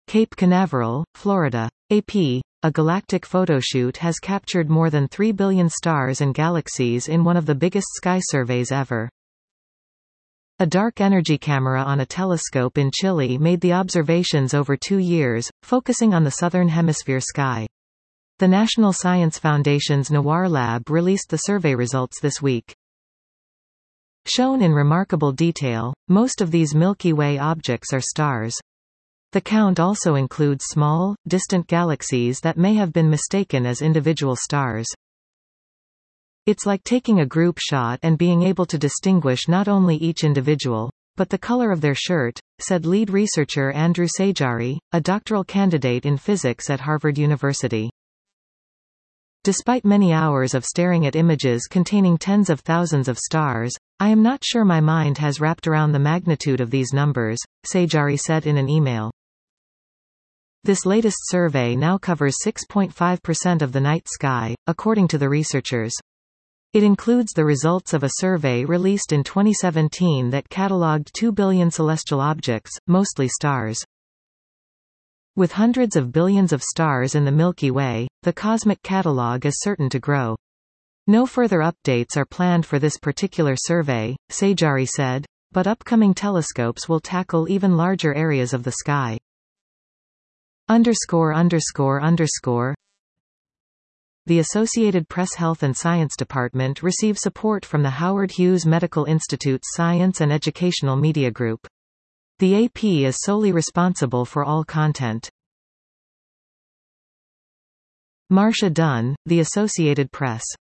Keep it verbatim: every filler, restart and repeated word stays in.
Cape Canaveral, Florida. A P. A galactic photoshoot has captured more than three billion stars and galaxies in one of the biggest sky surveys ever. A dark energy camera on a telescope in Chile made the observations over two years, focusing on the southern hemisphere sky. The National Science Foundation's NOIR lab released the survey results this week. Shown in remarkable detail, most of these Milky Way objects are stars. The count also includes small, distant galaxies that may have been mistaken as individual stars. It's like taking a group shot and being able to distinguish not only each individual, but the color of their shirt, said lead researcher Andrew Sajari, a doctoral candidate in physics at Harvard University. Despite many hours of staring at images containing tens of thousands of stars, I am not sure my mind has wrapped around the magnitude of these numbers, Sajari said in an email. This latest survey now covers six point five percent of the night sky, according to the researchers. It includes the results of a survey released in twenty seventeen that catalogued two billion celestial objects, mostly stars. With hundreds of billions of stars in the Milky Way, the cosmic catalog is certain to grow. No further updates are planned for this particular survey, Sajari said, but upcoming telescopes will tackle even larger areas of the sky. Underscore underscore underscore The Associated Press Health and Science Department receives support from the Howard Hughes Medical Institute's Science and Educational Media Group. The A P is solely responsible for all content. Marcia Dunn, The Associated Press.